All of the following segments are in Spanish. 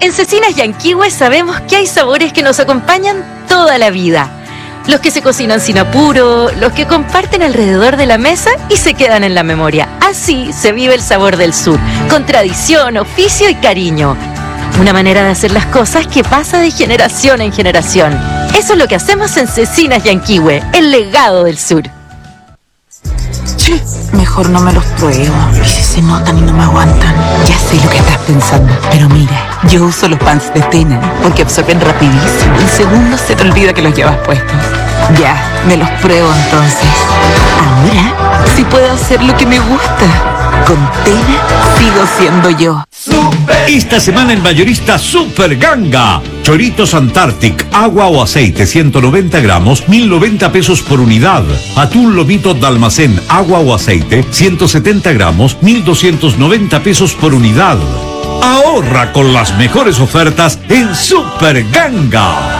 En Cecinas Yanquihue sabemos que hay sabores que nos acompañan toda la vida. Los que se cocinan sin apuro, los que comparten alrededor de la mesa y se quedan en la memoria. Así se vive el sabor del sur, con tradición, oficio y cariño. Una manera de hacer las cosas que pasa de generación en generación. Eso es lo que hacemos en Cecinas Yanquihue, el legado del sur. Che, mejor no me los pruebo. Y si se notan y no me aguantan. Ya sé lo que estás pensando, pero mira, yo uso los pants de Tena porque absorben rapidísimo. En segundos se te olvida que los llevas puestos. Ya, me los pruebo entonces. Ahora sí puedo hacer lo que me gusta. Con Tena sigo siendo yo. Esta semana en Mayorista Super Ganga. Choritos Antarctic, agua o aceite 190 gramos, 1.090 pesos por unidad. Atún lomito de almacén, agua o aceite 170 gramos, 1.290 pesos por unidad. Ahorra con las mejores ofertas en Super Ganga.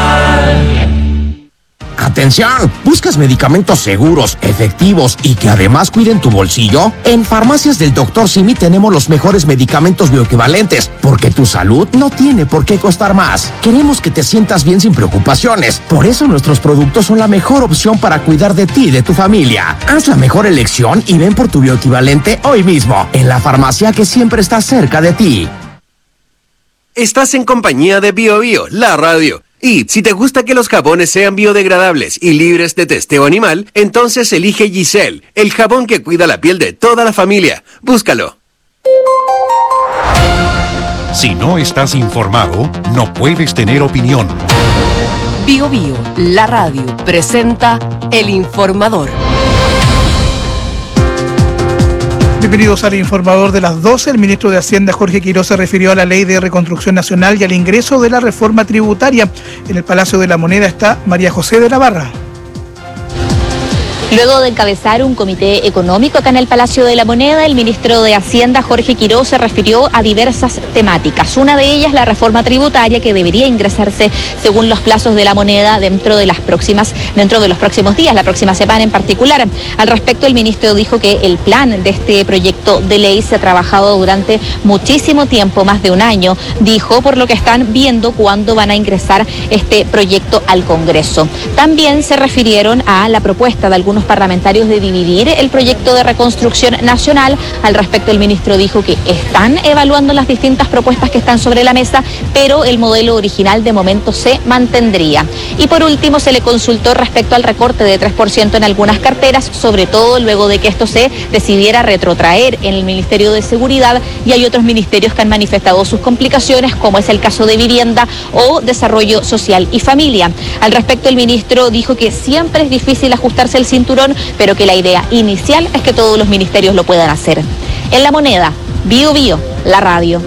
¡Atención! ¿Buscas medicamentos seguros, efectivos y que además cuiden tu bolsillo? En Farmacias del Dr. Simi tenemos los mejores medicamentos bioequivalentes, porque tu salud no tiene por qué costar más. Queremos que te sientas bien sin preocupaciones. Por eso nuestros productos son la mejor opción para cuidar de ti y de tu familia. Haz la mejor elección y ven por tu bioequivalente hoy mismo, en la farmacia que siempre está cerca de ti. Estás en compañía de Bio Bio, la radio. Y si te gusta que los jabones sean biodegradables y libres de testeo animal, entonces elige Giselle, el jabón que cuida la piel de toda la familia. Búscalo. Si no estás informado, no puedes tener opinión. Bio Bio, la radio, presenta El Informador. Bienvenidos al Informador de las 12. El ministro de Hacienda, Jorge Quiroz, se refirió a la Ley de Reconstrucción Nacional y al ingreso de la reforma tributaria. En el Palacio de la Moneda está María José de la Barra. Luego de encabezar un comité económico acá en el Palacio de la Moneda, el ministro de Hacienda, Jorge Quiroz, se refirió a diversas temáticas. Una de ellas, la reforma tributaria, que debería ingresarse según los plazos de la Moneda dentro de los próximos días, la próxima semana en particular. Al respecto, el ministro dijo que el plan de este proyecto de ley se ha trabajado durante muchísimo tiempo, más de un año, dijo, por lo que están viendo cuándo van a ingresar este proyecto al Congreso. También se refirieron a la propuesta de algunos parlamentarios de dividir el proyecto de reconstrucción nacional. Al respecto, el ministro dijo que están evaluando las distintas propuestas que están sobre la mesa, pero el modelo original de momento se mantendría. Y por último, se le consultó respecto al recorte de 3% en algunas carteras, sobre todo luego de que esto se decidiera retrotraer en el Ministerio de Seguridad, y hay otros ministerios que han manifestado sus complicaciones, como es el caso de Vivienda o Desarrollo Social y Familia. Al respecto, el ministro dijo que siempre es difícil ajustarse el cinturón, pero que la idea inicial es que todos los ministerios lo puedan hacer. En La Moneda, Bio Bio, la radio.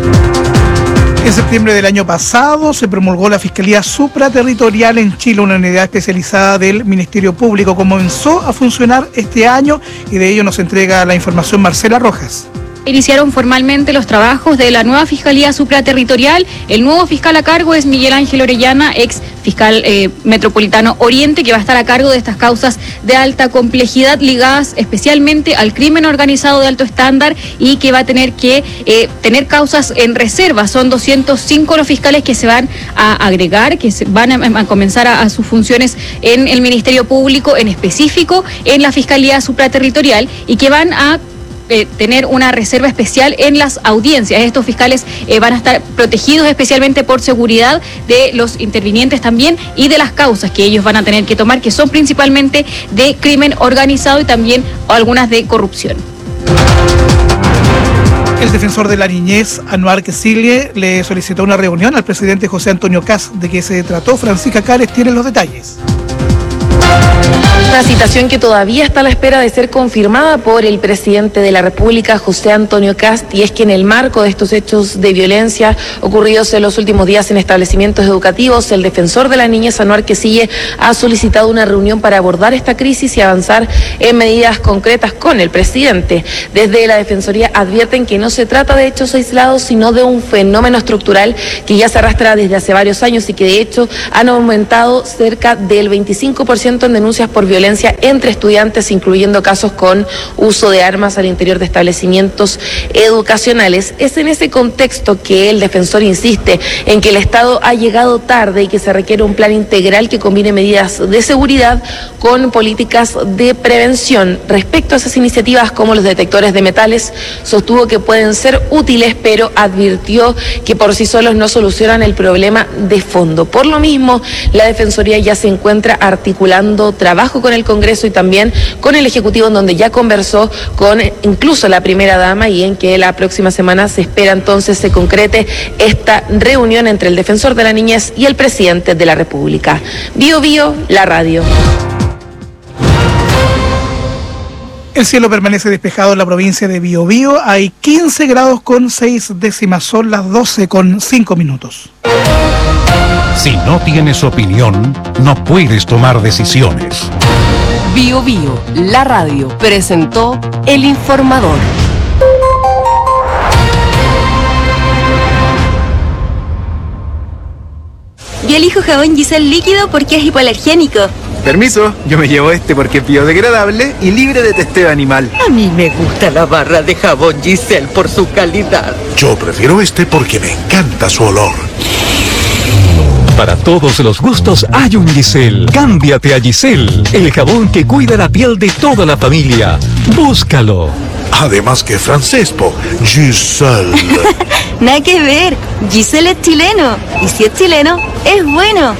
En septiembre del año pasado se promulgó la Fiscalía Supraterritorial en Chile, una unidad especializada del Ministerio Público. Comenzó a funcionar este año y de ello nos entrega la información Marcela Rojas. Iniciaron formalmente los trabajos de la nueva Fiscalía Supraterritorial. El nuevo fiscal a cargo es Miguel Ángel Orellana, ex fiscal metropolitano Oriente, que va a estar a cargo de estas causas de alta complejidad ligadas especialmente al crimen organizado de alto estándar, y que va a tener que tener causas en reserva. Son 205 los fiscales que se van a agregar, que van a comenzar a sus funciones en el Ministerio Público, en específico en la Fiscalía Supraterritorial, y que van a tener una reserva especial en las audiencias. Estos fiscales van a estar protegidos especialmente por seguridad de los intervinientes también y de las causas que ellos van a tener que tomar, que son principalmente de crimen organizado y también algunas de corrupción. El defensor de la niñez, Anwar Quesilie, le solicitó una reunión al presidente José Antonio Kast. ¿De qué se trató? Francisca Cárez tiene los detalles. Una citación que todavía está a la espera de ser confirmada por el presidente de la República, José Antonio Kast, y es que en el marco de estos hechos de violencia ocurridos en los últimos días en establecimientos educativos, el defensor de la niñez, Anwar Quesilie, ha solicitado una reunión para abordar esta crisis y avanzar en medidas concretas con el presidente. Desde la Defensoría advierten que no se trata de hechos aislados, sino de un fenómeno estructural que ya se arrastra desde hace varios años y que de hecho han aumentado cerca del 25% en denuncias por violencia violencia entre estudiantes, incluyendo casos con uso de armas al interior de establecimientos educacionales. Es en ese contexto que el defensor insiste en que el Estado ha llegado tarde y que se requiere un plan integral que combine medidas de seguridad con políticas de prevención. Respecto a esas iniciativas como los detectores de metales, sostuvo que pueden ser útiles, pero advirtió que por sí solos no solucionan el problema de fondo. Por lo mismo, la Defensoría ya se encuentra articulando trabajo con el Congreso y también con el Ejecutivo, en donde ya conversó con incluso la primera dama, y en que la próxima semana se espera entonces se concrete esta reunión entre el defensor de la niñez y el presidente de la República. Bio Bio, la radio. El cielo permanece despejado en la provincia de Biobío. Hay 15 grados con 6 décimas. Son las 12 con 5 minutos. Si no tienes opinión, no puedes tomar decisiones. Bio Bio, la radio, presentó El Informador. Yo elijo jabón Giselle líquido porque es hipoalergénico. Permiso, yo me llevo este porque es biodegradable y libre de testeo animal. A mí me gusta la barra de jabón Giselle por su calidad. Yo prefiero este porque me encanta su olor. Para todos los gustos hay un Giselle. Cámbiate a Giselle, el jabón que cuida la piel de toda la familia. Búscalo. Además que francés, Giselle. Nada que ver, Giselle es chileno. Y si es chileno, es bueno.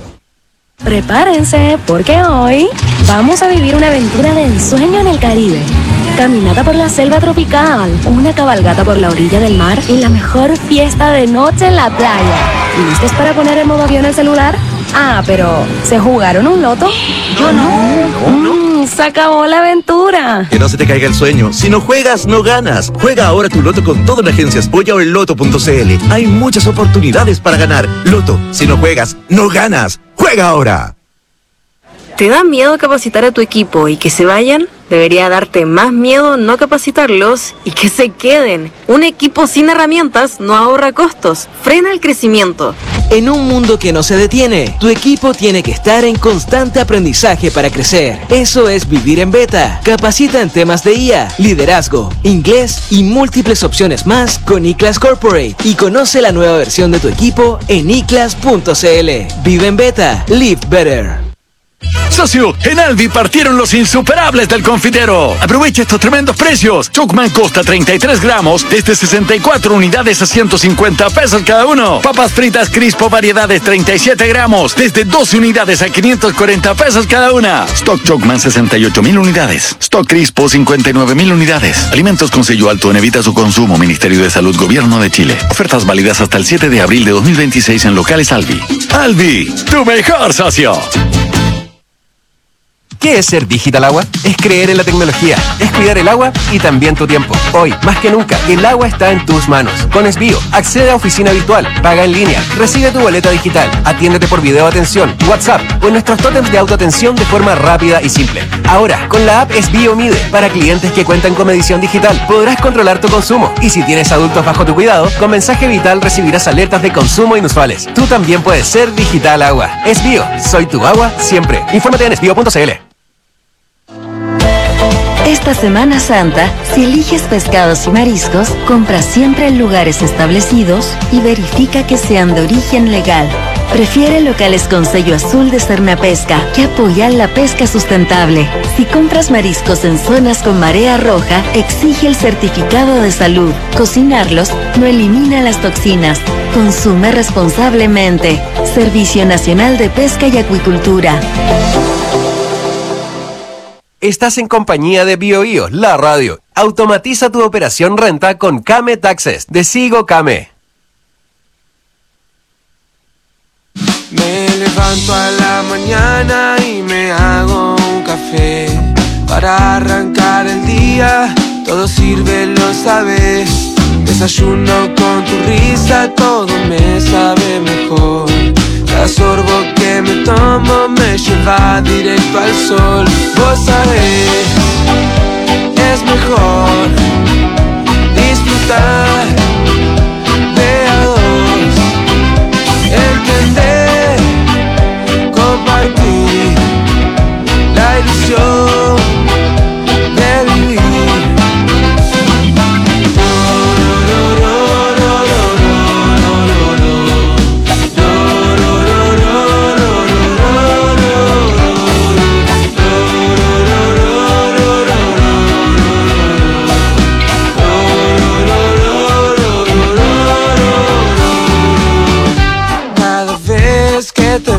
Prepárense, porque hoy vamos a vivir una aventura de ensueño en el Caribe. Caminata por la selva tropical, una cabalgata por la orilla del mar y la mejor fiesta de noche en la playa. ¿Listos para poner en modo avión el celular? Ah, pero ¿se jugaron un loto? Yo no. Se acabó la aventura. Que no se te caiga el sueño. Si no juegas, no ganas. Juega ahora tu loto con todas las agencias Polla o el Loto.cl. Hay muchas oportunidades para ganar. Loto, si no juegas, no ganas. ¡Juega ahora! ¿Te da miedo capacitar a tu equipo y que se vayan? Debería darte más miedo no capacitarlos y que se queden. Un equipo sin herramientas no ahorra costos, frena el crecimiento. En un mundo que no se detiene, tu equipo tiene que estar en constante aprendizaje para crecer. Eso es vivir en beta. Capacita en temas de IA, liderazgo, inglés y múltiples opciones más con iClass Corporate y conoce la nueva versión de tu equipo en iclass.cl. Vive en beta, live better. Socio, en Aldi partieron los insuperables del confitero. Aprovecha estos tremendos precios. Chocman Costa 33 gramos desde 64 unidades a 150 pesos cada uno. Papas fritas Crispo variedades 37 gramos desde 12 unidades a 540 pesos cada una. Stock Chocman 68,000 unidades. Stock Crispo 59,000 unidades. Alimentos con sello alto en evita su consumo. Ministerio de Salud, Gobierno de Chile. Ofertas válidas hasta el 7 de abril de 2026 en locales Aldi. Aldi, tu mejor socio. ¿Qué es ser Digital Agua? Es creer en la tecnología, es cuidar el agua y también tu tiempo. Hoy, más que nunca, el agua está en tus manos. Con Esbio, accede a oficina virtual, paga en línea, recibe tu boleta digital, atiéndete por video atención, WhatsApp o en nuestros tótems de autoatención de forma rápida y simple. Ahora, con la app Esbio Mide, para clientes que cuentan con medición digital, podrás controlar tu consumo. Y si tienes adultos bajo tu cuidado, con mensaje vital recibirás alertas de consumo inusuales. Tú también puedes ser Digital Agua. Esbio, soy tu agua siempre. Infórmate en esbio.cl. Esta Semana Santa, si eliges pescados y mariscos, compra siempre en lugares establecidos y verifica que sean de origen legal. Prefiere locales con sello azul de Cernapesca, que apoyan la pesca sustentable. Si compras mariscos en zonas con marea roja, exige el certificado de salud. Cocinarlos no elimina las toxinas. Consume responsablemente. Servicio Nacional de Pesca y Acuicultura. Estás en compañía de BioBio, la radio. Automatiza tu operación renta con Kame Taxes, de Sigo Kame. Me levanto a la mañana y me hago un café. Para arrancar el día, todo sirve, lo sabes. Desayuno con tu risa, todo me sabe mejor. Cada sorbo que me tomo me lleva directo al sol. Vos sabés, es mejor disfrutar de a dos, entender, compartir la ilusión.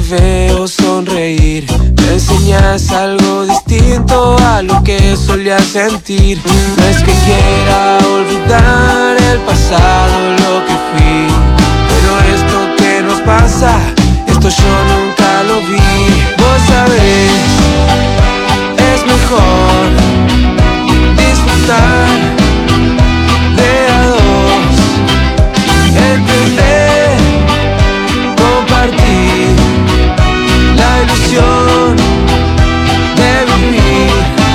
veo sonreír. Me enseñas algo distinto a lo que solía sentir. No es que quiera olvidar el pasado, lo que fui, pero esto que nos pasa, esto yo nunca lo vi. Vos sabés, es mejor disfrutar de a dos, entender, compartir la ilusión de vivir.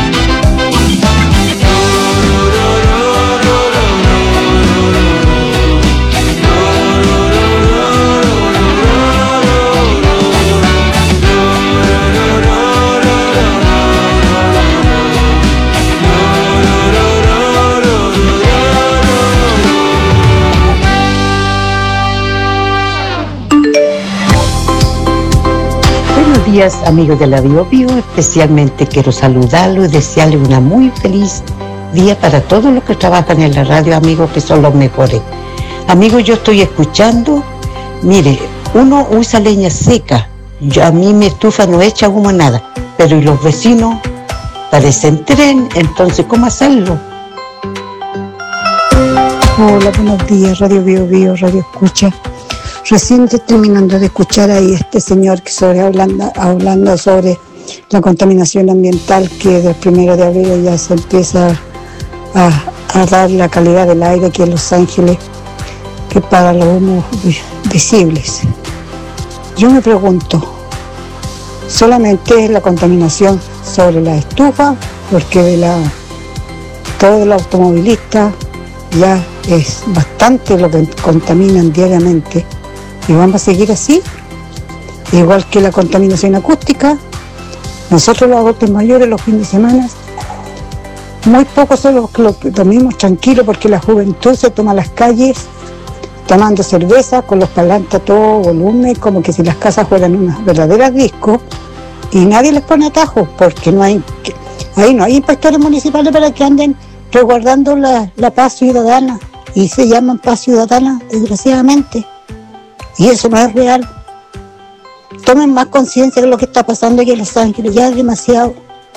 Buenos días, amigos de la Bio Bio. Especialmente quiero saludarlos y desearles una muy feliz día para todos los que trabajan en la radio, amigos, que son los mejores. Amigos, yo estoy escuchando, mire, uno usa leña seca, a mí mi estufa no echa humo nada, pero y los vecinos parecen tren, entonces ¿cómo hacerlo? Hola, buenos días, Radio Bio Bio, Radio Escucha. Recién estoy terminando de escuchar ahí este señor que hablando sobre la contaminación ambiental, que del 1 de abril ya se empieza a dar la calidad del aire aquí en Los Ángeles, que para los humos visibles. Yo me pregunto, ¿solamente es la contaminación sobre la estufa? Porque todo el automovilista ya es bastante lo que contaminan diariamente. ¿Y vamos a seguir así? Igual que la contaminación acústica. Nosotros los adultos mayores los fines de semana, muy pocos son los que dormimos tranquilos, porque la juventud se toma las calles tomando cerveza con los parlantes a todo volumen, como que si las casas fueran unas verdaderas discos, y nadie les pone atajos, porque ahí no hay inspectores municipales para que anden resguardando la paz ciudadana, y se llaman paz ciudadana, desgraciadamente. Y eso no es real. Tomen más conciencia de lo que está pasando aquí en Los Ángeles, ya es demasiado.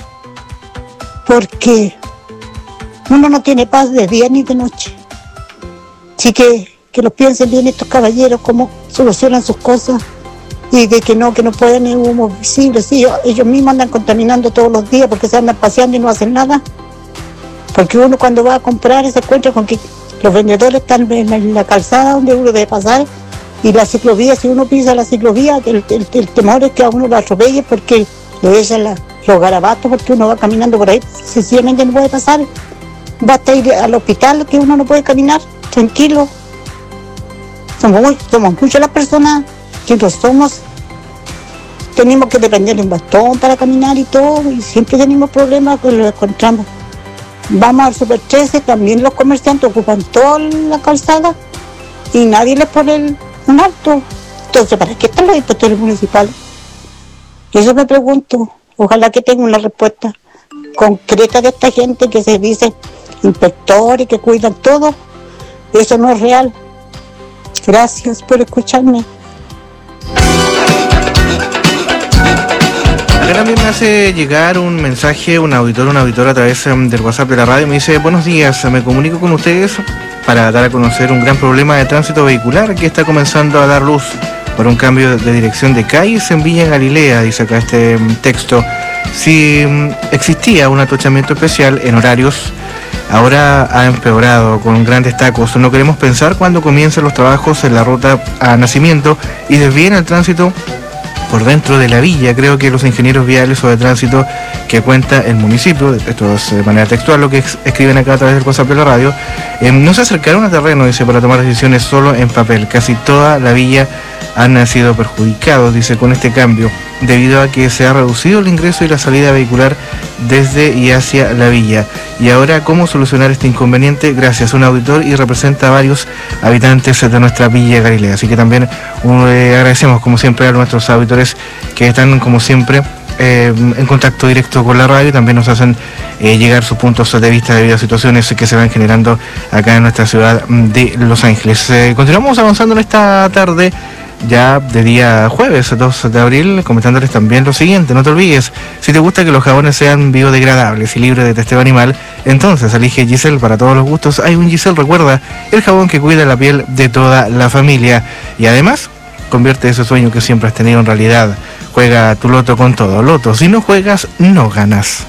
Porque uno no tiene paz de día ni de noche. Así que los piensen bien estos caballeros, cómo solucionan sus cosas, y de que no pueden ir humos visibles. Sí, ellos mismos andan contaminando todos los días porque se andan paseando y no hacen nada. Porque uno cuando va a comprar se encuentra con que los vendedores están en la calzada donde uno debe pasar. Y la ciclovía, si uno pisa la ciclovía, el temor es que a uno lo atropelle porque le echan los garabatos, porque uno va caminando por ahí, sencillamente no puede pasar. Basta ir al hospital, que uno no puede caminar tranquilo. Somos muchas las personas que no somos. Tenemos que depender de un bastón para caminar y todo, y siempre tenemos problemas que los encontramos. Vamos al Super 13, también los comerciantes ocupan toda la calzada y nadie les pone un alto. Entonces, ¿para qué están los inspectores municipales? Eso me pregunto. Ojalá que tenga una respuesta concreta de esta gente que se dice inspectores, que cuidan todo. Eso no es real. Gracias por escucharme. Acá también me hace llegar un mensaje, un auditor a través del WhatsApp de la radio. Me dice: buenos días, me comunico con ustedes para dar a conocer un gran problema de tránsito vehicular que está comenzando a dar luz por un cambio de dirección de calles en Villa Galilea. Dice acá este texto: si existía un atochamiento especial en horarios, ahora ha empeorado con grandes tacos. No queremos pensar cuando comiencen los trabajos en la ruta a Nacimiento y desvíen el tránsito por dentro de la villa. Creo que los ingenieros viales o de tránsito que cuenta el municipio, esto es de manera textual lo que escriben acá a través del WhatsApp de la radio, no se acercaron a terreno, dice, para tomar decisiones solo en papel. Casi toda la villa han sido perjudicados, dice, con este cambio, debido a que se ha reducido el ingreso y la salida vehicular desde y hacia la villa. Y ahora, ¿cómo solucionar este inconveniente? Gracias, un auditor y representa a varios habitantes de nuestra Villa Galilea. Así que también agradecemos, como siempre, a nuestros auditores que están, como siempre, en contacto directo con la radio y también nos hacen llegar sus puntos de vista debido a situaciones que se van generando acá en nuestra ciudad de Los Ángeles. Continuamos avanzando en esta tarde ya de día jueves 2 de abril, comentándoles también lo siguiente: no te olvides, si te gusta que los jabones sean biodegradables y libres de testeo animal, entonces elige Giselle. Para todos los gustos hay un Giselle. Recuerda, el jabón que cuida la piel de toda la familia. Y además, convierte ese sueño que siempre has tenido en realidad. Juega tu loto con todo. Loto, si no juegas, no ganas.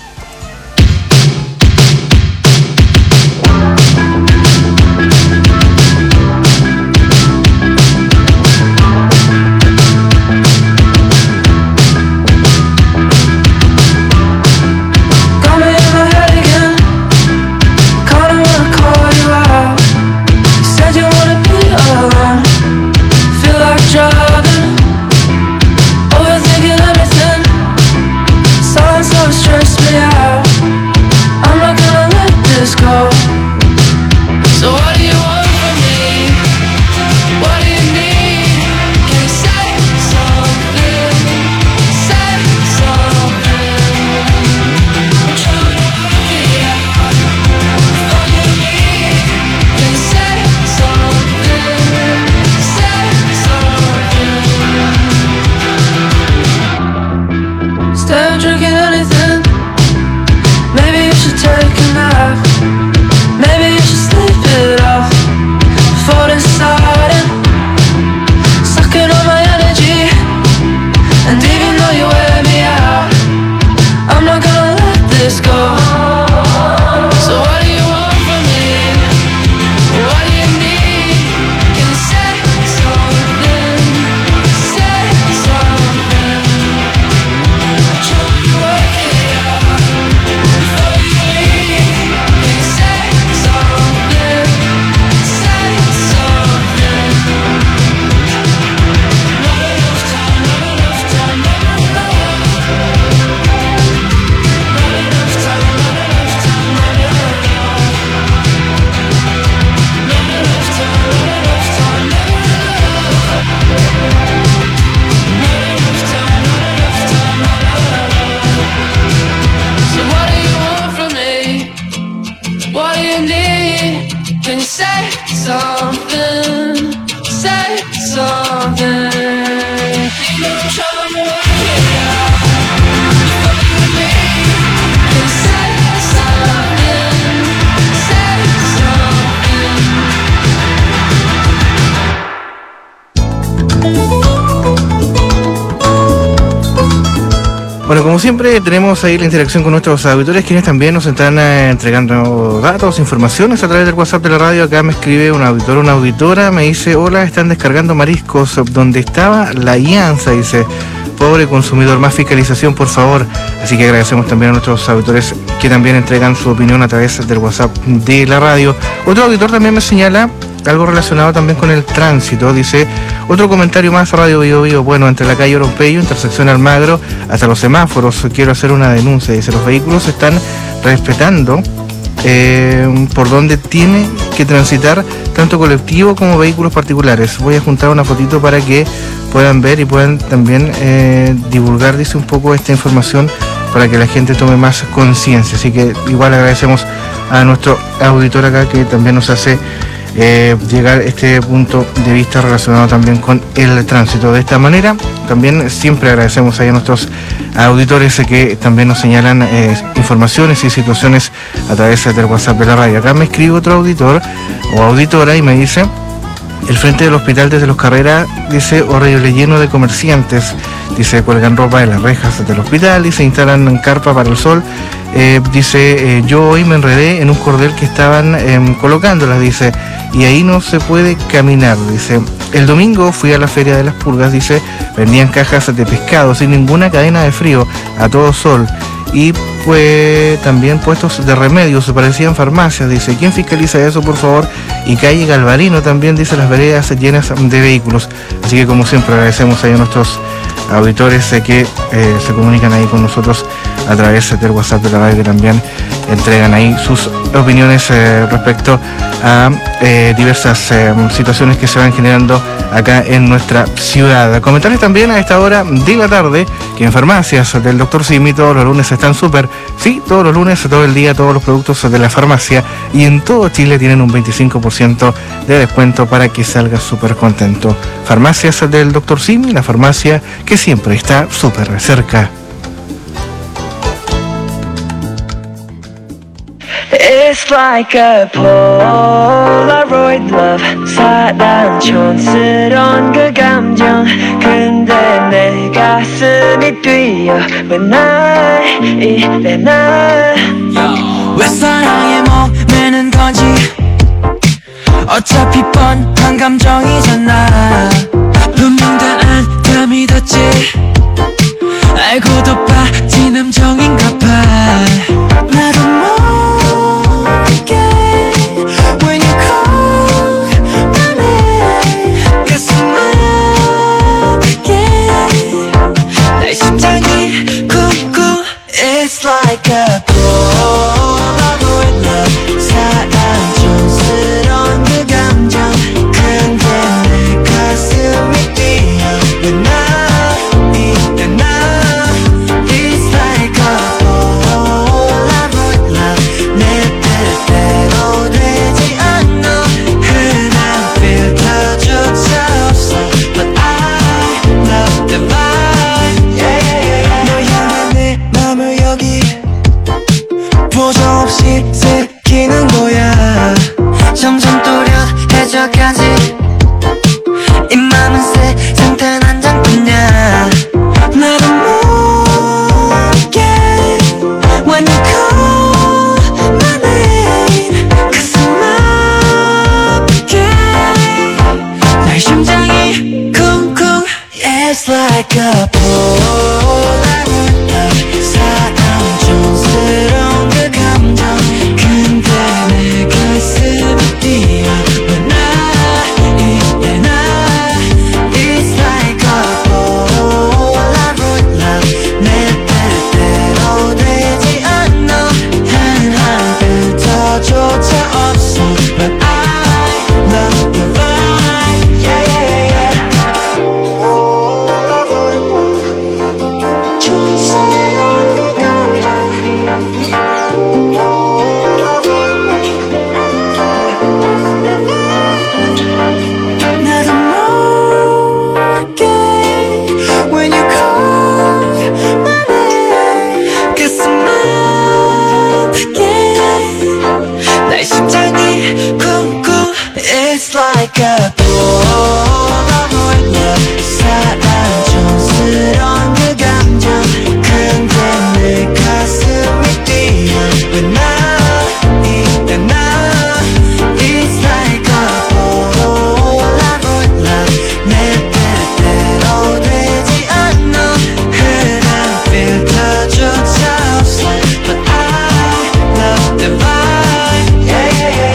Bueno, como siempre tenemos ahí la interacción con nuestros auditores, quienes también nos están entregando datos, informaciones a través del WhatsApp de la radio. Acá me escribe un auditor, una auditora, me dice: hola, están descargando mariscos donde estaba la IANSA, dice. Pobre consumidor, más fiscalización, por favor. Así que agradecemos también a nuestros auditores que también entregan su opinión a través del WhatsApp de la radio. Otro auditor también me señala algo relacionado también con el tránsito. Dice: otro comentario más, Radio Bio Bio. Bueno, entre la calle Orompeyo, intersección Almagro, hasta los semáforos, quiero hacer una denuncia. Dice: los vehículos están respetando por donde tiene que transitar tanto colectivo como vehículos particulares. Voy a juntar una fotito para que puedan ver y puedan también divulgar, dice, un poco esta información para que la gente tome más conciencia. Así que igual agradecemos a nuestro auditor acá que también nos hace llegar este punto de vista relacionado también con el tránsito. De esta manera también siempre agradecemos a nuestros auditores que también nos señalan informaciones y situaciones a través del WhatsApp de la radio. Acá me escribe otro auditor o auditora y me dice: el frente del hospital desde Los Carreras, dice, horrible, lleno de comerciantes. Dice, cuelgan ropa en las rejas del hospital y se instalan carpa para el sol. Dice, yo hoy me enredé en un cordel que estaban colocándolas, dice, y ahí no se puede caminar. Dice, el domingo fui a la Feria de las Pulgas, dice, vendían cajas de pescado sin ninguna cadena de frío, a todo sol. Y pues también puestos de remedios, se parecían farmacias. Dice, ¿quién fiscaliza eso, por favor? Y calle Galvarino también, dice, las veredas llenas de vehículos. Así que como siempre agradecemos ahí a nuestros auditores que se comunican ahí con nosotros a través del WhatsApp de la radio, que también entregan ahí sus opiniones respecto a diversas situaciones que se van generando acá en nuestra ciudad. Comentarles también a esta hora de la tarde que en farmacias del Dr. Simi todos los lunes están súper, sí, todos los lunes, todo el día, todos los productos de la farmacia y en todo Chile tienen un 25% de descuento para que salga súper contento. Farmacias del Dr. Simi, la farmacia que siempre está súper cerca. It's like a Polaroid love 사랑 촌스러운 그 감정 근데 내 가슴이 뛰어 왜 날 이래 날 왜 사랑에 목매는 건지 어차피 뻔한 감정이잖아 분명 다 안 믿었지 알고도 빠진 함정인가 봐 나도 모르게 When you call my name 가슴 아프게 내 심장이 쿵쿵 It's like a Polaroid love 사랑 촌스러운 그 감정 근데 내 가슴이 뛰어 왜 나 이래 나 It's like a Polaroid love 내 뜻대로 되지 않아 흔한 필터조차 없어 But I love the vibe yeah, yeah, yeah. 너 향한 내 맘을 여기 보조 없이 새기는 거야 점점 또렷해져가지 이 맘은 세상 단 한 장뿐이야 나도 모르게 When you call my name 가슴 아프게 내 심장이 쿵쿵 It's like a Polaroid love 사랑 촌스러운 그 감정 근데 내 가슴이 뛰어 왜 나 이래 나 It's like a Polaroid love 내 뜻대로 되지 않아 한한 필터조차 없어 But I love the vibe yeah, yeah, yeah. 촌스러운 그 감정 나도 모르게 When you call my name 가슴 아프게 내 심장이 쿵쿵 It's like a Polaroid love 사랑 촌스러운 그 감정 근데 내 가슴이 뛰어 왜 나 이래 나 It's like a Polaroid love 내 뜻대로 되지 않아 흔한 필터조차 없어 But I love the vibe yeah, yeah, yeah.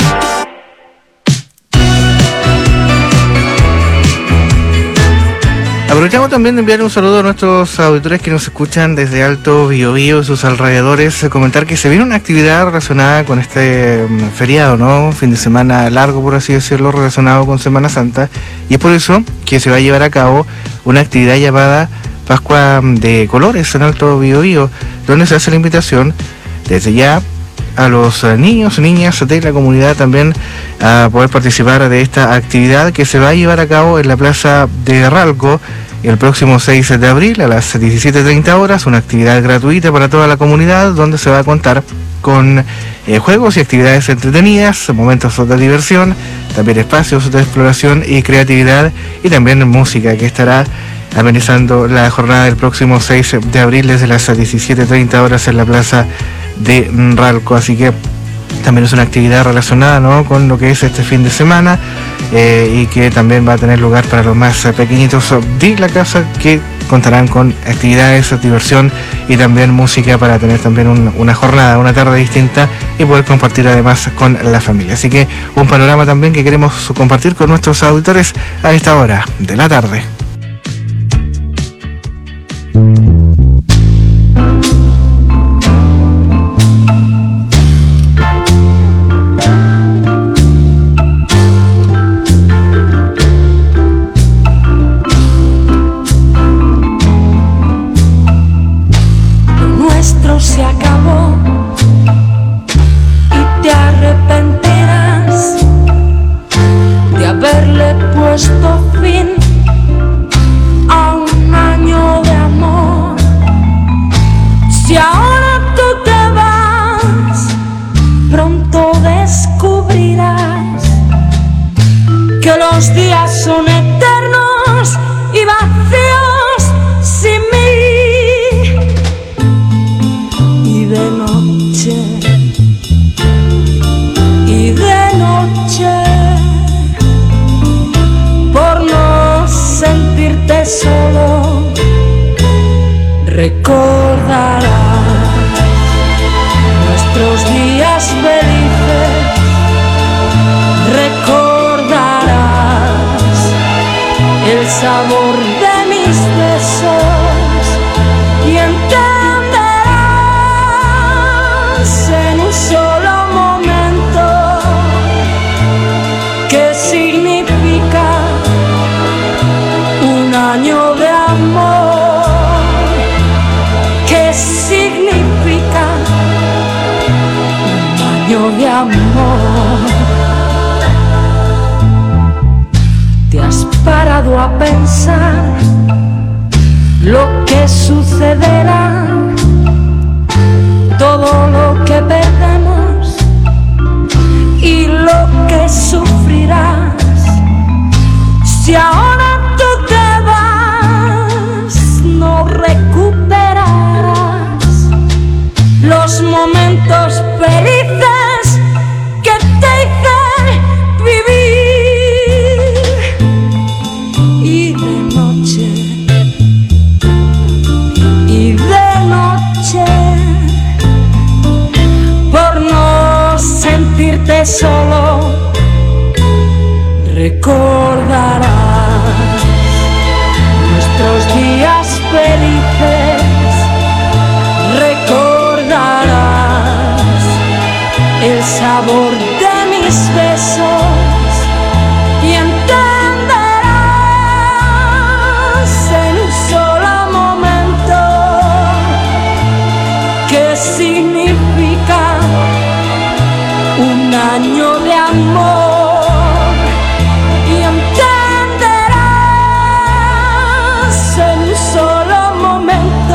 Aprovechamos también de enviar un saludo a nuestros auditores que nos escuchan desde Alto Biobío y sus alrededores. Comentar que se viene una actividad relacionada con este feriado, ¿no? Fin de semana largo, por así decirlo, relacionado con Semana Santa. Y es por eso que se va a llevar a cabo una actividad llamada Pascua de Colores en Alto Biobío, donde se hace la invitación desde ya a los niños y niñas de la comunidad también a poder participar de esta actividad que se va a llevar a cabo en la Plaza de Ralco el próximo 6 de abril a las 17:30 horas, una actividad gratuita para toda la comunidad donde se va a contar con juegos y actividades entretenidas, momentos de diversión, también espacios de exploración y creatividad y también música que estará amenizando la jornada del próximo 6 de abril desde las 17:30 horas en la Plaza de Ralco. Así que también es una actividad relacionada, ¿no?, con lo que es este fin de semana y que también va a tener lugar para los más pequeñitos de la casa, que contarán con actividades, diversión y también música para tener también una jornada, una tarde distinta y poder compartir además con la familia. Así que un panorama también que queremos compartir con nuestros auditores a esta hora de la tarde. Recordarás nuestros días felices, recordarás el sabor de mis besos y entenderás en un solo momento qué significa un año de amor, qué significa un año de amor. ¿Te has parado a pensar lo que sucederá? Todo lo que perdemos y lo que sufrirás. Si ahora tú te vas, no recuperarás los momentos felices que te hice vivir. Y de noche, por no sentirte solo, recordarás nuestros días felices, recordarás el sabor de mis besos y entenderás en un solo momento qué significa un año de amor y entenderás en un solo momento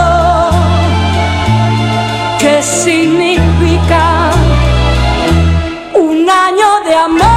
qué significa un año de amor.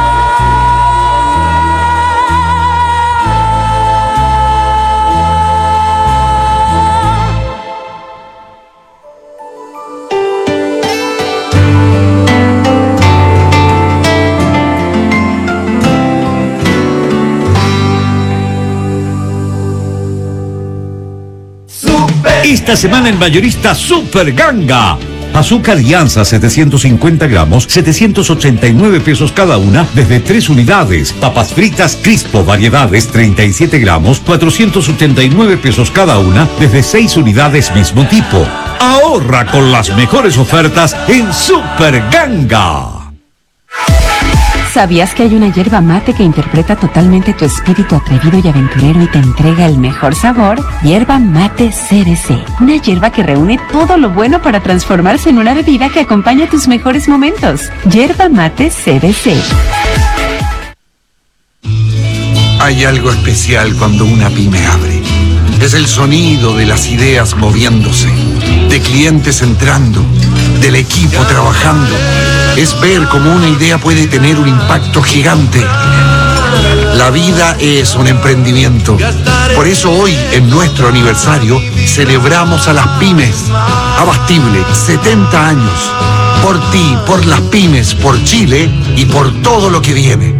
Esta semana en Mayorista Super Ganga. Azúcar Alianza 750 gramos, 789 pesos cada una, desde 3 unidades. Papas fritas Crispo variedades 37 gramos, 479 pesos cada una, desde 6 unidades mismo tipo. Ahorra con las mejores ofertas en Super Ganga. ¿Sabías que hay una yerba mate que interpreta totalmente tu espíritu atrevido y aventurero y te entrega el mejor sabor? Yerba Mate CBC. Una yerba que reúne todo lo bueno para transformarse en una bebida que acompaña tus mejores momentos. Yerba Mate CBC. Hay algo especial cuando una pyme abre. Es el sonido de las ideas moviéndose, de clientes entrando, del equipo trabajando. Es ver cómo una idea puede tener un impacto gigante. La vida es un emprendimiento. Por eso hoy, en nuestro aniversario, celebramos a las pymes. Abastible, 70 años. Por ti, por las pymes, por Chile y por todo lo que viene.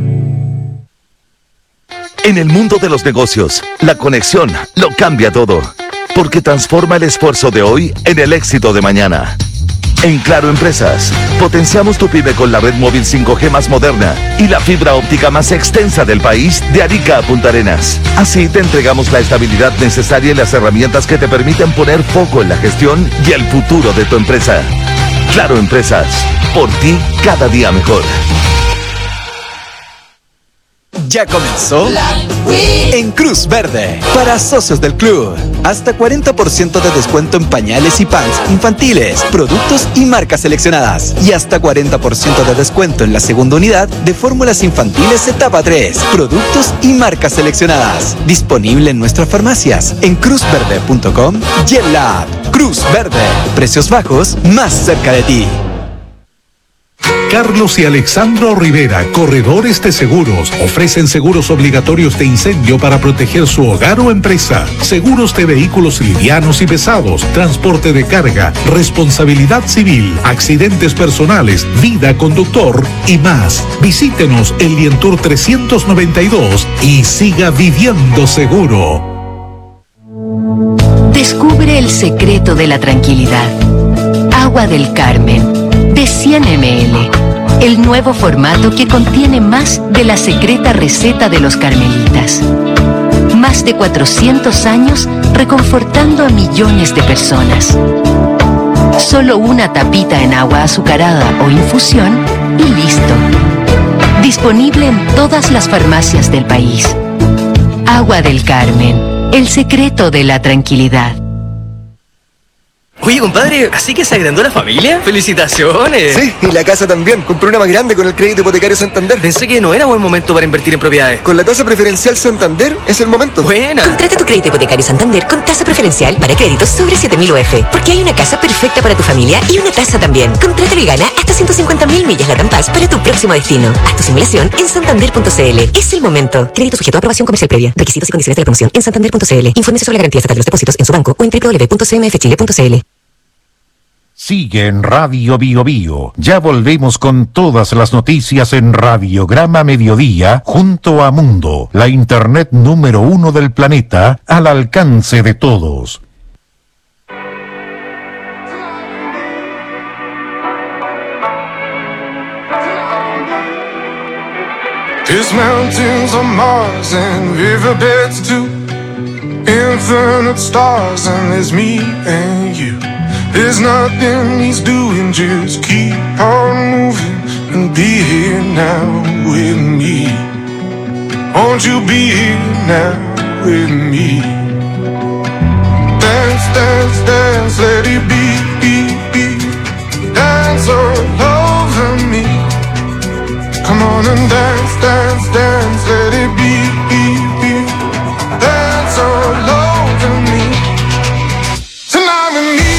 En el mundo de los negocios, la conexión lo cambia todo, porque transforma el esfuerzo de hoy en el éxito de mañana. En Claro Empresas, potenciamos tu pyme con la red móvil 5G más moderna y la fibra óptica más extensa del país, de Arica a Punta Arenas. Así te entregamos la estabilidad necesaria y las herramientas que te permiten poner foco en la gestión y el futuro de tu empresa. Claro Empresas, por ti cada día mejor. Ya comenzó en Cruz Verde para socios del club. Hasta 40% de descuento en pañales y pants infantiles, productos y marcas seleccionadas. Y hasta 40% de descuento en la segunda unidad de fórmulas infantiles etapa 3, productos y marcas seleccionadas. Disponible en nuestras farmacias, en cruzverde.com y en la app. Cruz Verde, precios bajos más cerca de ti. Carlos y Alexandro Rivera, corredores de seguros, ofrecen seguros obligatorios de incendio para proteger su hogar o empresa, seguros de vehículos livianos y pesados, transporte de carga, responsabilidad civil, accidentes personales, vida conductor y más. Visítenos en Lientour 392 y siga viviendo seguro. Descubre el secreto de la tranquilidad. Agua del Carmen, de 100 ml. El nuevo formato que contiene más de la secreta receta de los carmelitas. Más de 400 años reconfortando a millones de personas. Solo una tapita en agua azucarada o infusión y listo. Disponible en todas las farmacias del país. Agua del Carmen, el secreto de la tranquilidad. Oye, compadre, ¿así que se agrandó la familia? ¡Felicitaciones! Sí, y la casa también. Compré una más grande con el crédito hipotecario Santander. Pensé que no era buen momento para invertir en propiedades. Con la tasa preferencial Santander es el momento. ¡Buena! Contrata tu crédito hipotecario Santander con tasa preferencial para créditos sobre 7.000 UF. Porque hay una casa perfecta para tu familia y una tasa también. Contrátalo y gana hasta 150.000 millas LATAM Pass para tu próximo destino. Haz tu simulación en santander.cl. Es el momento. Crédito sujeto a aprobación comercial previa. Requisitos y condiciones de la promoción en santander.cl. Infórmese sobre la garantía estatal de los depósitos en su banco o en www.cmfchile.cl. Sigue en Radio Bio Bio. Ya volvemos con todas las noticias en Radiograma Mediodía junto a Mundo, la internet número 1 del planeta, al alcance de todos. There's mountains on Mars and riverbeds too, infinite stars, and there's me and you. There's nothing he's doing, just keep on moving and be here now with me. Won't you be here now with me? Dance, dance, dance, let it be, be, be. Dance all over me. Come on and dance, dance, dance, let it be, be, be. Dance all over me. Tonight with me.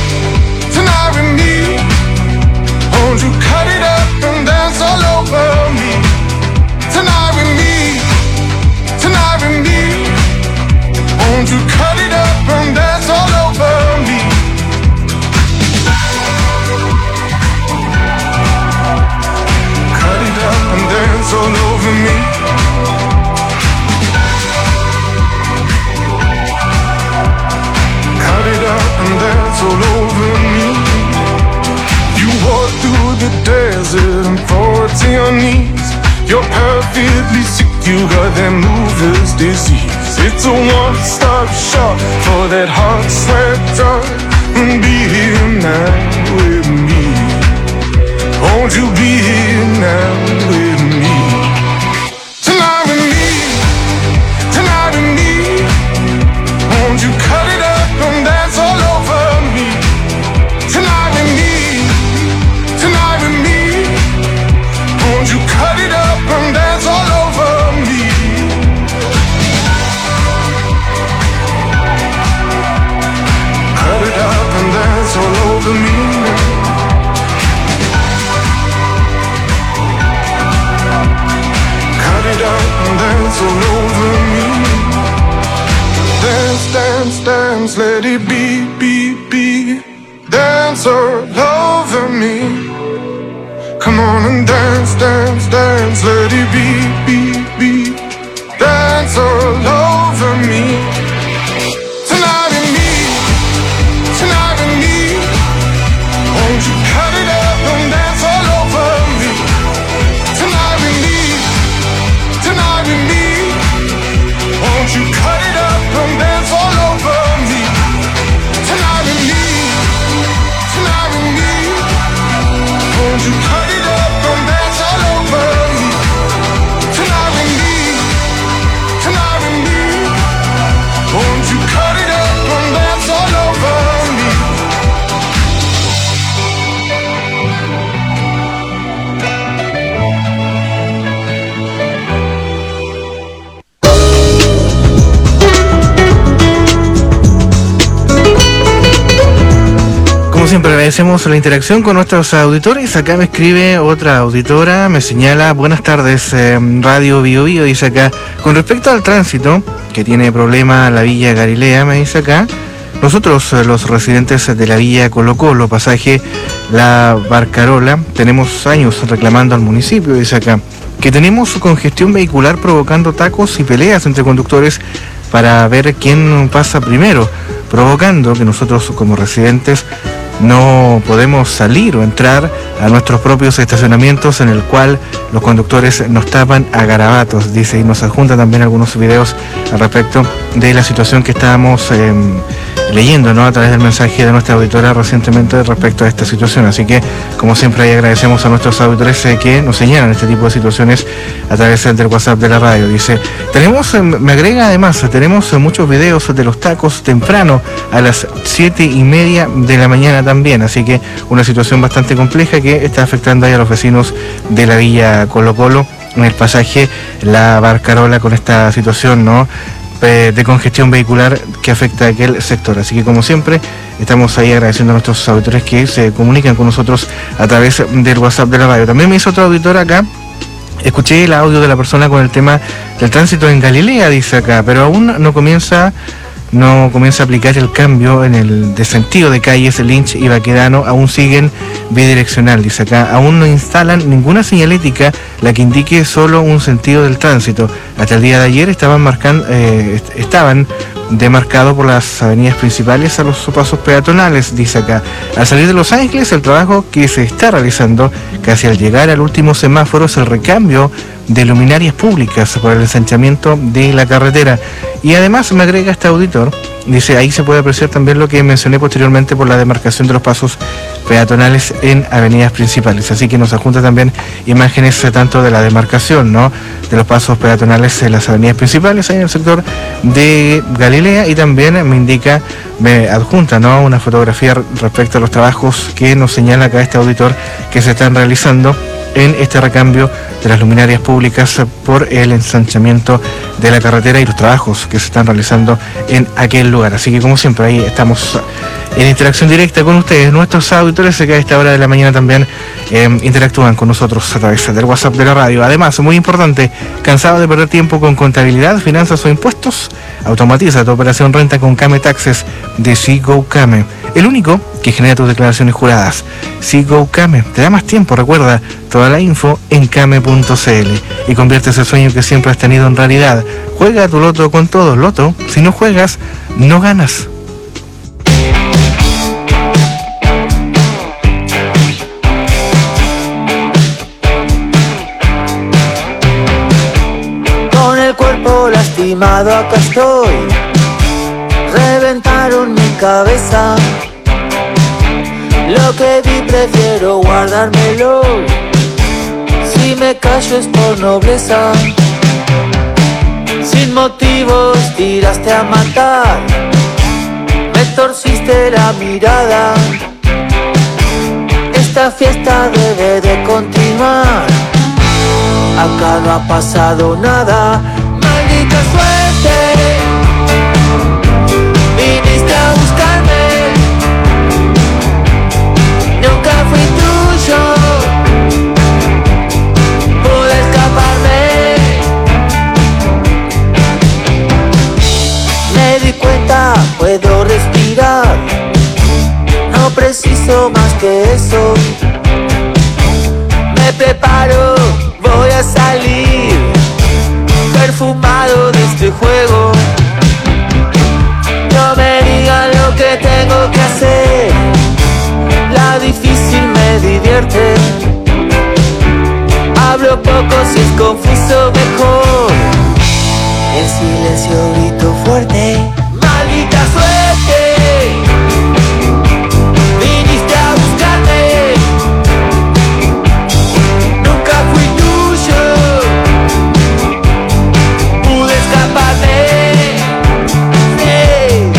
Won't you cut it up and dance all over me? Tonight with me, tonight with me. Won't you cut it up and dance all over me? Cut it up and dance all over me. Cut it up and dance all over me. Walk through the desert and fall to your knees. You're perfectly sick, you got that mover's disease. It's a one-stop shop for that hot sweat drug. And be here now with me. Won't you be here now with me? Tonight with me, tonight with me. Won't you cut it up and dance all over me? Tonight with me. Tonight with me, won't you cut it up and dance all over me? Cut it up and dance all over me. Cut it up and dance all over me. Dance, dance, dance, let it be, be, be. Dance all over me. Come on and dance, dance, dance, let it be, be, be. Dance all over me. Tonight with me, tonight with me. Won't you cut it up and dance all over me? Tonight with me, tonight with me. Won't you cut it up and dance all over me? Tonight with me, tonight with me. Won't you cut it up and dance all over me? Tonight with me, tonight with me. Won't you cut it up and dance all over me? Como siempre agradecemos la interacción con nuestros auditores. Acá me escribe otra auditora, me señala: buenas tardes, Radio Bio Bio, dice acá, con respecto al tránsito que tiene problema la Villa Galilea, me dice acá, nosotros los residentes de la Villa Colo Colo, pasaje La Barcarola, tenemos años reclamando al municipio, dice acá, que tenemos congestión vehicular provocando tacos y peleas entre conductores para ver quién pasa primero. provocando que nosotros como residentes no podemos salir o entrar a nuestros propios estacionamientos, en el cual los conductores nos tapan a garabatos, dice, y nos adjunta también algunos videos al respecto de la situación que estábamos leyendo, ¿no?, a través del mensaje de nuestra auditora recientemente respecto a esta situación. Así que, como siempre, ahí agradecemos a nuestros auditores que nos señalan este tipo de situaciones a través del WhatsApp de la radio. Dice, me agrega además, tenemos muchos videos de los tacos temprano a las 7:30 de la mañana también, así que una situación bastante compleja que está afectando ahí a los vecinos de la Villa Colo Colo en el pasaje La Barcarola, con esta situación, ¿no?, de congestión vehicular que afecta a aquel sector. Así que, como siempre, estamos ahí agradeciendo a nuestros auditores que se comunican con nosotros a través del WhatsApp de la radio. También me hizo otro auditor acá. Escuché el audio de la persona con el tema del tránsito en Galilea, dice acá, pero aún no comienza a aplicar el cambio en el de sentido de calles Lynch y Baquedano, aún siguen bidireccional, dice acá, aún no instalan ninguna señalética la que indique solo un sentido del tránsito. Hasta el día de ayer estaban demarcados por las avenidas principales a los pasos peatonales, dice acá. Al salir de Los Ángeles, el trabajo que se está realizando casi al llegar al último semáforo es el recambio de luminarias públicas por el ensanchamiento de la carretera. Y además me agrega este auditor, dice, ahí se puede apreciar también lo que mencioné posteriormente por la demarcación de los pasos peatonales en avenidas principales. Así que nos adjunta también imágenes tanto de la demarcación, ¿no?, de los pasos peatonales en las avenidas principales, ahí en el sector de Galilea, y también me adjunta, ¿no?, una fotografía respecto a los trabajos que nos señala acá este auditor que se están realizando en este recambio de las luminarias públicas por el ensanchamiento de la carretera y los trabajos que se están realizando en aquel lugar. Así que, como siempre, ahí estamos en interacción directa con ustedes. Nuestros auditores que a esta hora de la mañana también interactúan con nosotros a través del WhatsApp de la radio. Además, muy importante, ¿cansado de perder tiempo con contabilidad, finanzas o impuestos? Automatiza tu operación renta con Came Taxes de Seago Came, el único que genera tus declaraciones juradas. Seago Came te da más tiempo. Recuerda, toda la info en came.cl y convierte ese sueño que siempre has tenido en realidad. Juega a tu loto con todo. Loto, si no juegas, no ganas. Con el cuerpo lastimado acá estoy. Reventaron mi cabeza. Lo que vi prefiero guardármelo. Si me callo es por nobleza. Sin motivos tiraste a matar. Me torciste la mirada. Esta fiesta debe de continuar. Acá no ha pasado nada. Maldita suerte. Viniste a buscarme. Nunca fui tuyo. Pude escaparme. Me di cuenta, puedo respirar. No preciso más que eso. Me preparo, voy a salir perfumado de este juego. No me digan lo que tengo que hacer. La difícil me divierte. Hablo poco, si es confuso mejor. En silencio grito fuerte. Maldita suerte. Viniste a buscarme. Nunca fui tuyo. Pude escaparme. Sí.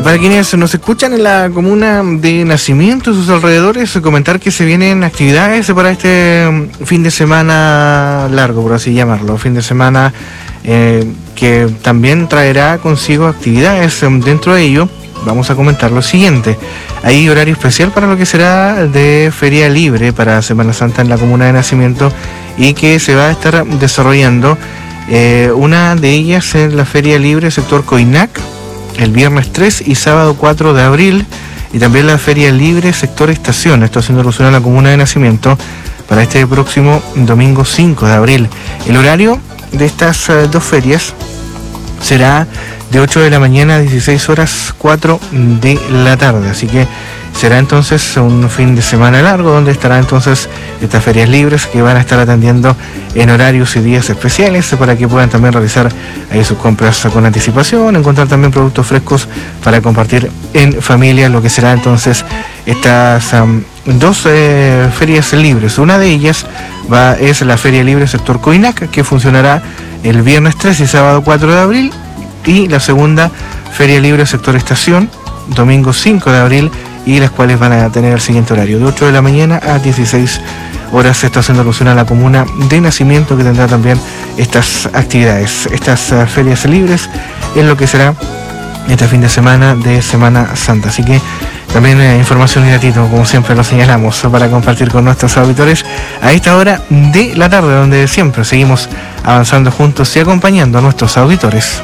Para quienes nos escuchan en la comuna de Nacimiento y sus alrededores, comentar que se vienen actividades para este fin de semana largo, por así llamarlo, fin de semana que también traerá consigo actividades. Dentro de ello vamos a comentar lo siguiente: hay horario especial para lo que será de Feria Libre para Semana Santa en la comuna de Nacimiento, y que se va a estar desarrollando una de ellas en la Feria Libre sector Coinac, el viernes 3 y sábado 4 de abril, y también la Feria Libre sector Estación, esto haciendo alusión a la comuna de Nacimiento, para este próximo domingo 5 de abril. El horario de estas dos ferias será de 8 de la mañana a 16 horas 4 de la tarde, así que será entonces un fin de semana largo donde estará entonces estas ferias libres que van a estar atendiendo en horarios y días especiales para que puedan también realizar ahí sus compras con anticipación, encontrar también productos frescos para compartir en familia, lo que será entonces estas dos ferias libres. Una de ellas es la Feria Libre sector Coinac, que funcionará el viernes 3 y sábado 4 de abril, y la segunda Feria Libre sector Estación, domingo 5 de abril, y las cuales van a tener el siguiente horario, de 8 de la mañana a 16 horas. Se está haciendo alusión a la comuna de Nacimiento, que tendrá también estas actividades, estas ferias libres, en lo que será este fin de semana de Semana Santa. Así que también información y datito, como siempre lo señalamos, para compartir con nuestros auditores a esta hora de la tarde, donde siempre seguimos avanzando juntos y acompañando a nuestros auditores.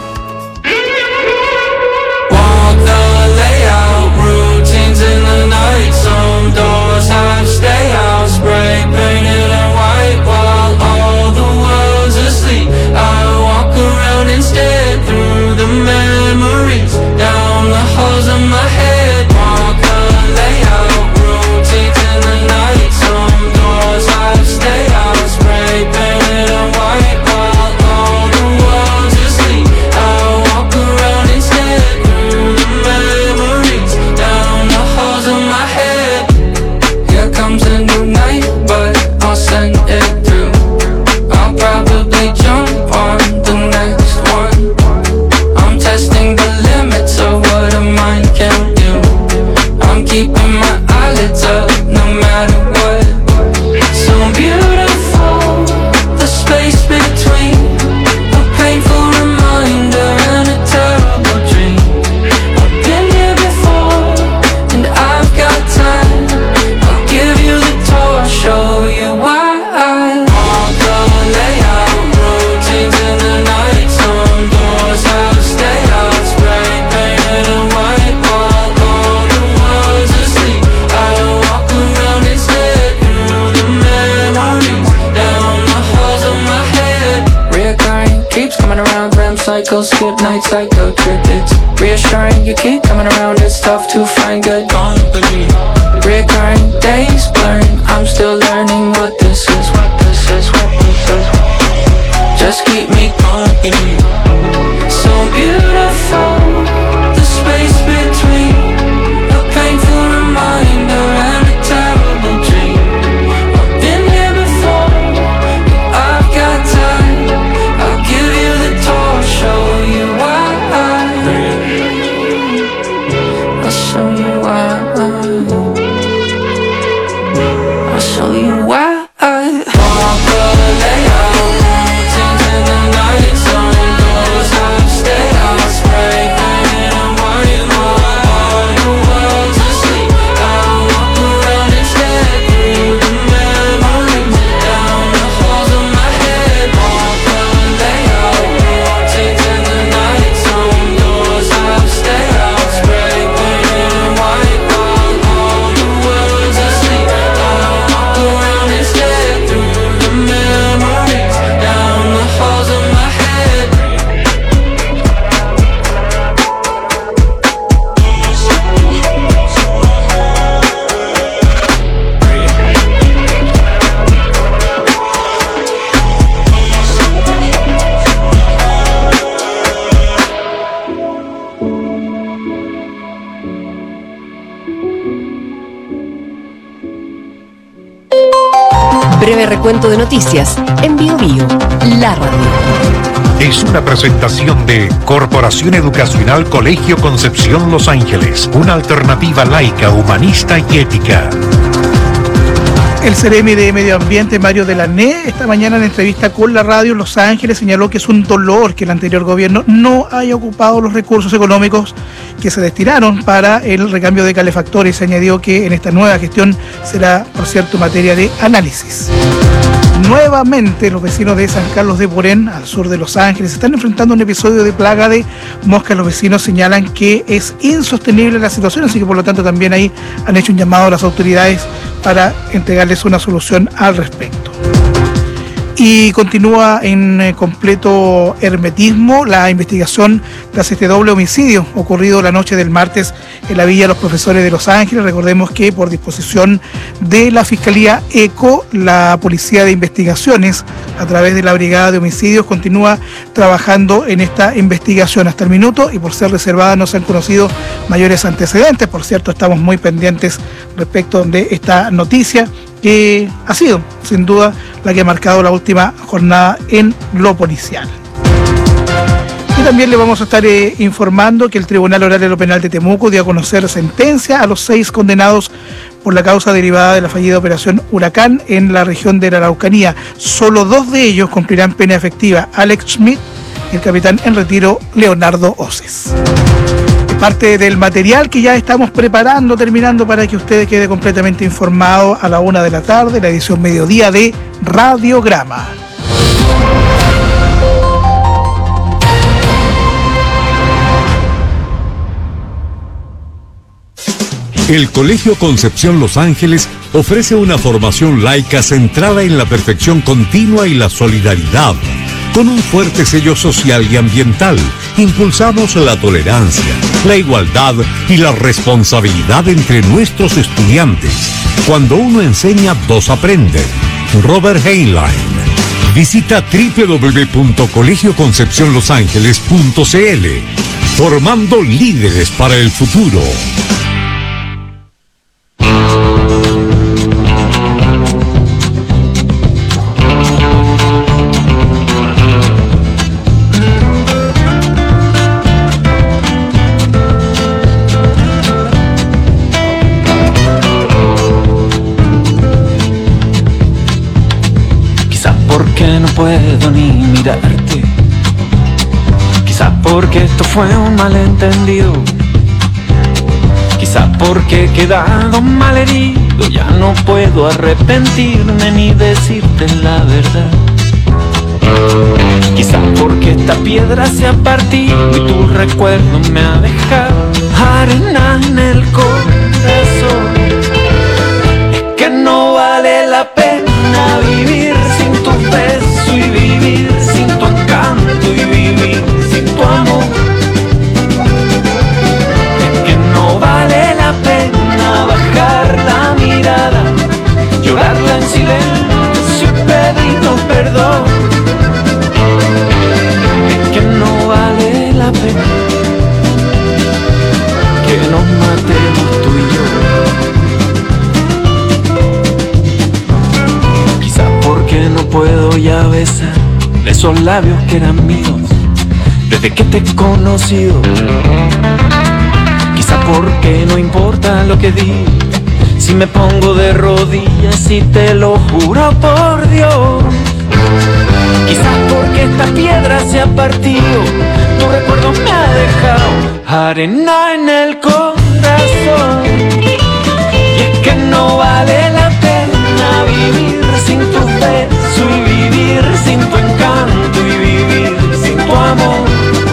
Psycho, skip night, psycho trip. It's reassuring, you keep coming around. It's tough to find good company. Recurring days blurring, I'm still learning what this is, what this is, what this is. Just keep me company. So beautiful, the space between a painful reminder and a terrible dream. I've been here before, I've got time. I'll give you the tour, show you why. I'll show you why. I'll show you why. Walk the layout, routines in the night zone, doors half stay out, spray painted and white wall, all the world's asleep. I walk around instead through the memories, down the halls of my head. Walk the layout, routines in the night zone, doors half stay out, spray painted and white wall, all the world's asleep. I walk around instead through the memories, down the halls of my head. Breve recuento de noticias en Bio Bio, la radio. es una presentación de Corporación Educacional Colegio Concepción Los Ángeles, una alternativa laica, humanista y ética. El Ceremi de Medio Ambiente, Mario Delané, esta mañana en entrevista con la radio Los Ángeles señaló que es un dolor que el anterior gobierno no haya ocupado los recursos económicos que se destinaron para el recambio de calefactores. Se añadió que en esta nueva gestión será, por cierto, materia de análisis. Nuevamente, los vecinos de San Carlos de Porén, al sur de Los Ángeles, están enfrentando un episodio de plaga de moscas. Los vecinos señalan que es insostenible la situación, así que por lo tanto también ahí han hecho un llamado a las autoridades para entregarles una solución al respecto. Y continúa en completo hermetismo la investigación tras este doble homicidio ocurrido la noche del martes en la Villa Los Profesores de Los Ángeles. Recordemos que por disposición de la Fiscalía ECO, la Policía de Investigaciones, a través de la Brigada de Homicidios, continúa trabajando en esta investigación hasta el minuto, y por ser reservada no se han conocido mayores antecedentes. Por cierto, estamos muy pendientes respecto de esta noticia, que ha sido, sin duda, la que ha marcado la última jornada en lo policial. Y también le vamos a estar informando que el Tribunal Oral de lo Penal de Temuco dio a conocer sentencia a los 6 condenados por la causa derivada de la fallida operación Huracán en la región de la Araucanía. Solo 2 de ellos cumplirán pena efectiva: Alex Schmidt y el capitán en retiro Leonardo Oces. Parte del material que ya estamos preparando, terminando, para que usted quede completamente informado a la 1 de la tarde, la edición mediodía de Radiograma. El Colegio Concepción Los Ángeles ofrece una formación laica centrada en la perfección continua y la solidaridad. Con un fuerte sello social y ambiental, impulsamos la tolerancia, la igualdad y la responsabilidad entre nuestros estudiantes. Cuando uno enseña, 2 aprenden. Robert Heinlein. Visita www.colegioconcepcionlosangeles.cl. Formando líderes para el futuro. No puedo ni mirarte, quizá porque esto fue un malentendido, quizá porque he quedado malherido, ya no puedo arrepentirme ni decirte la verdad, quizá porque esta piedra se ha partido y tu recuerdo me ha dejado arena en el corazón. Es que no vale la pena vivir sin tu beso y vivir sin tu encanto y vivir sin tu amor. Es que no vale la pena bajar la mirada, llorarla en silencio y pedirnos perdón. Es que no vale la pena que nos matemos tú y yo. Que no puedo ya besar esos labios que eran míos desde que te he conocido. Quizá porque no importa lo que diga, si me pongo de rodillas y te lo juro por Dios. Quizás porque esta piedra se ha partido, tu recuerdo me ha dejado arena en el corazón. Y es que no vale la pena vivir sin tu beso y vivir sin tu encanto y vivir sin tu amor.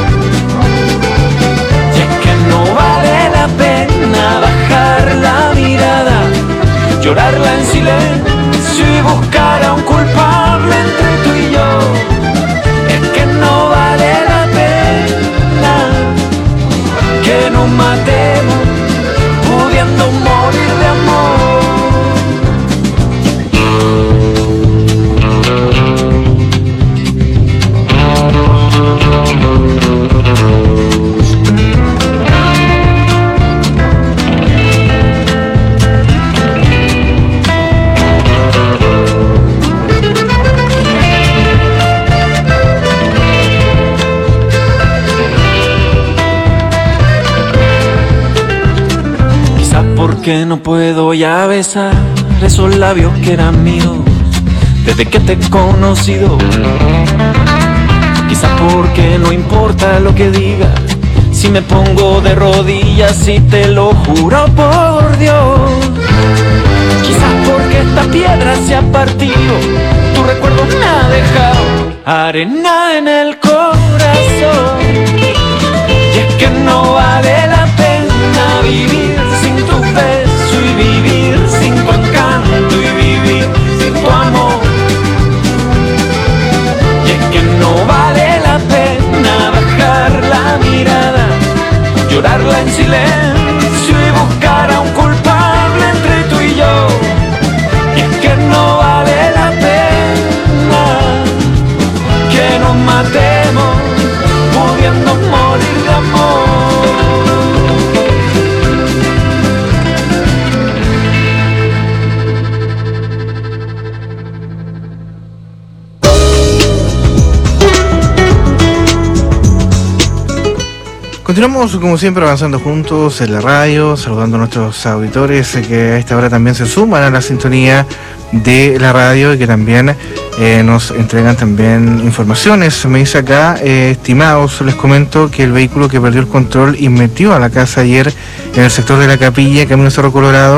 Y es que no vale la pena bajar la mirada, llorarla en silencio y buscar a un culpable entre tú y yo. Es que no vale la pena que nos matemos pudiendo morir de amor. porque no puedo ya besar esos labios que eran míos desde que te he conocido. Quizás porque no importa lo que digas, si me pongo de rodillas y te lo juro por Dios. Quizás porque esta piedra se ha partido, tu recuerdo me ha dejado arena en el corazón. Y es que no vale la pena vivir sin tu beso y vivir sin tu encanto y vivir sin tu amor. Y es que no vale la pena bajar la mirada, llorarla en silencio y buscar a un culpable entre tú y yo. Y es que no vale la pena que nos matemos pudiendo morir de amor. Continuamos como siempre avanzando juntos en la radio, saludando a nuestros auditores que a esta hora también se suman a la sintonía de la radio y que también nos entregan también informaciones. Me dice acá, estimados, les comento que el vehículo que perdió el control y metió a la casa ayer en el sector de la Capilla, camino Cerro Colorado,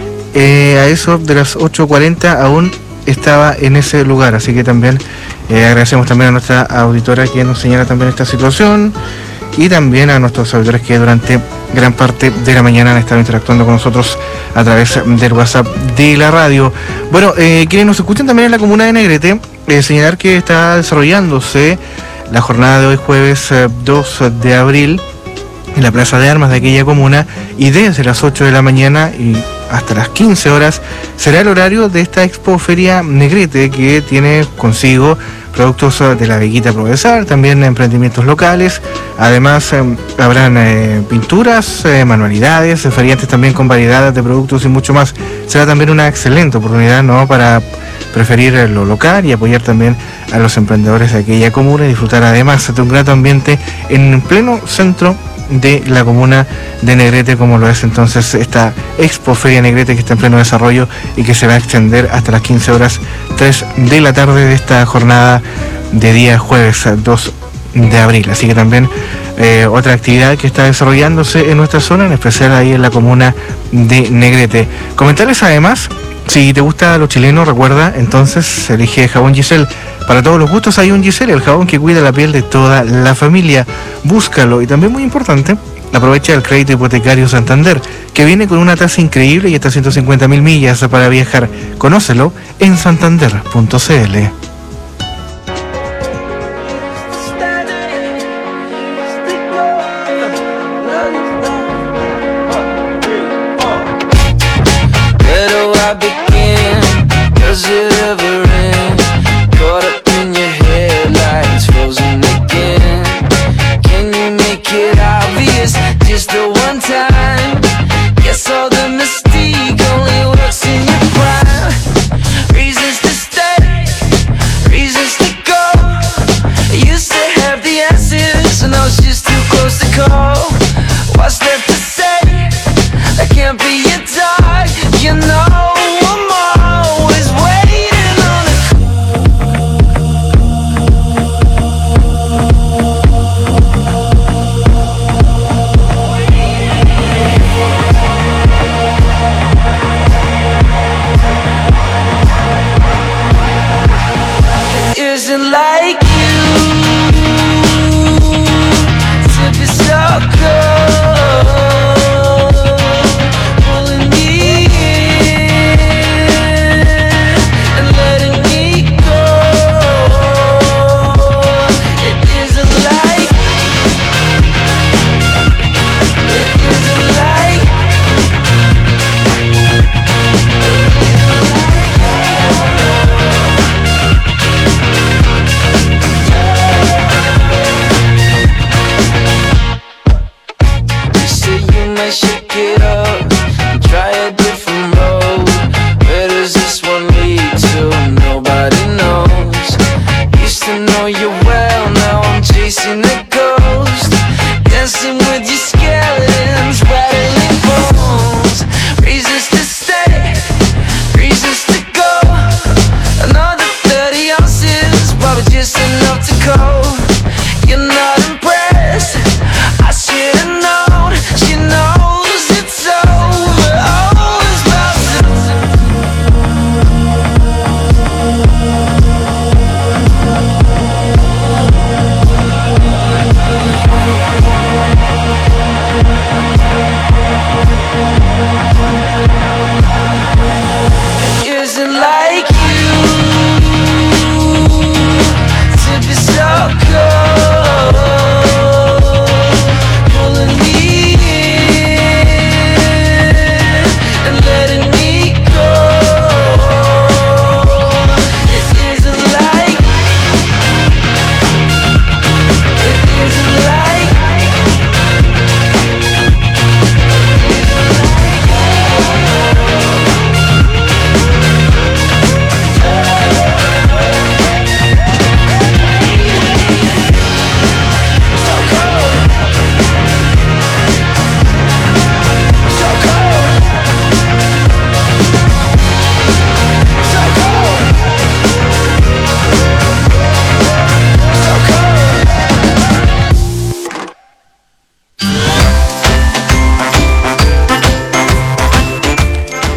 a eso de las 8:40 aún estaba en ese lugar, así que también agradecemos también a nuestra auditora que nos señala también esta situación, y también a nuestros auditores que durante gran parte de la mañana han estado interactuando con nosotros a través del WhatsApp de la radio. Bueno, quienes nos escuchan también en la comuna de Negrete, señalar que está desarrollándose la jornada de hoy jueves 2 de abril en la Plaza de Armas de aquella comuna, y desde las 8 de la mañana y hasta las 15 horas será el horario de esta Expo Feria Negrete, que tiene consigo productos de la Veguita Provenzal, también emprendimientos locales. Además habrán pinturas, manualidades, feriantes también con variedades de productos y mucho más. Será también una excelente oportunidad, ¿no?, para preferir lo local y apoyar también a los emprendedores de aquella comuna y disfrutar además de un grato ambiente en pleno centro de la comuna de Negrete, como lo es entonces esta Expo Feria Negrete, que está en pleno desarrollo y que se va a extender hasta las 15 horas 3 de la tarde de esta jornada de día jueves 2 de abril. Así que también otra actividad que está desarrollándose en nuestra zona, en especial ahí en la comuna de Negrete. Comentarles además, si te gusta lo chileno, recuerda, entonces elige jabón Giselle. Para todos los gustos hay un Giselle, el jabón que cuida la piel de toda la familia. Búscalo, y también muy importante, aprovecha el crédito hipotecario Santander, que viene con una tasa increíble y hasta 150.000 millas para viajar. Conócelo en santander.cl.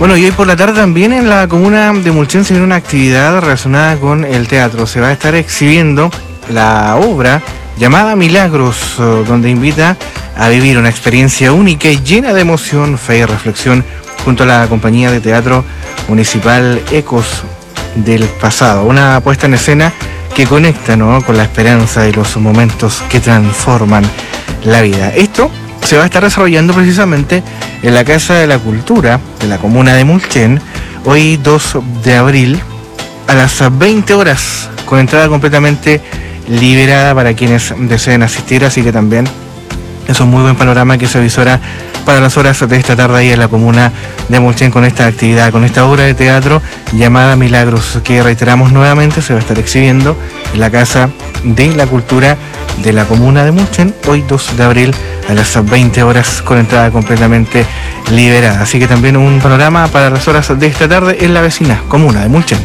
Bueno, y hoy por la tarde también en la comuna de Mulchen se viene una actividad relacionada con el teatro. Se va a estar exhibiendo la obra llamada Milagros, donde invita a vivir una experiencia única y llena de emoción, fe y reflexión junto a la compañía de teatro municipal Ecos del Pasado. Una puesta en escena que conecta, ¿no?, con la esperanza y los momentos que transforman la vida. Esto se va a estar desarrollando precisamente en la Casa de la Cultura de la comuna de Mulchen, hoy 2 de abril, a las 20 horas, con entrada completamente liberada para quienes deseen asistir, así que también es un muy buen panorama que se avisora para las horas de esta tarde ahí en la comuna de Mulchen con esta actividad, con esta obra de teatro llamada Milagros, que reiteramos nuevamente se va a estar exhibiendo en la Casa de la Cultura de la comuna de Mulchen, hoy 2 de abril a las 20 horas con entrada completamente liberada. Así que también un panorama para las horas de esta tarde en la vecina comuna de Mulchen.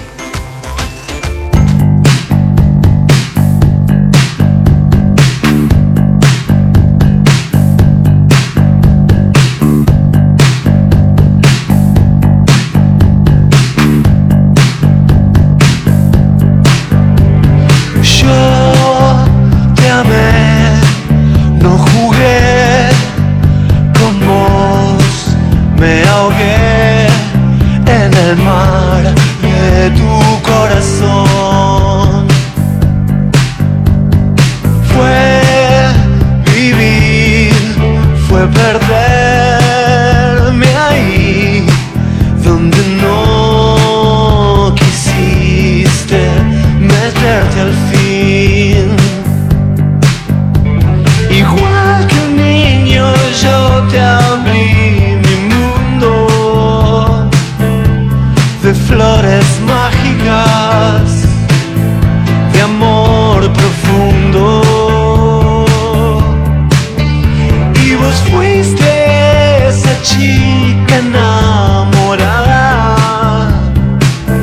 Fuiste esa chica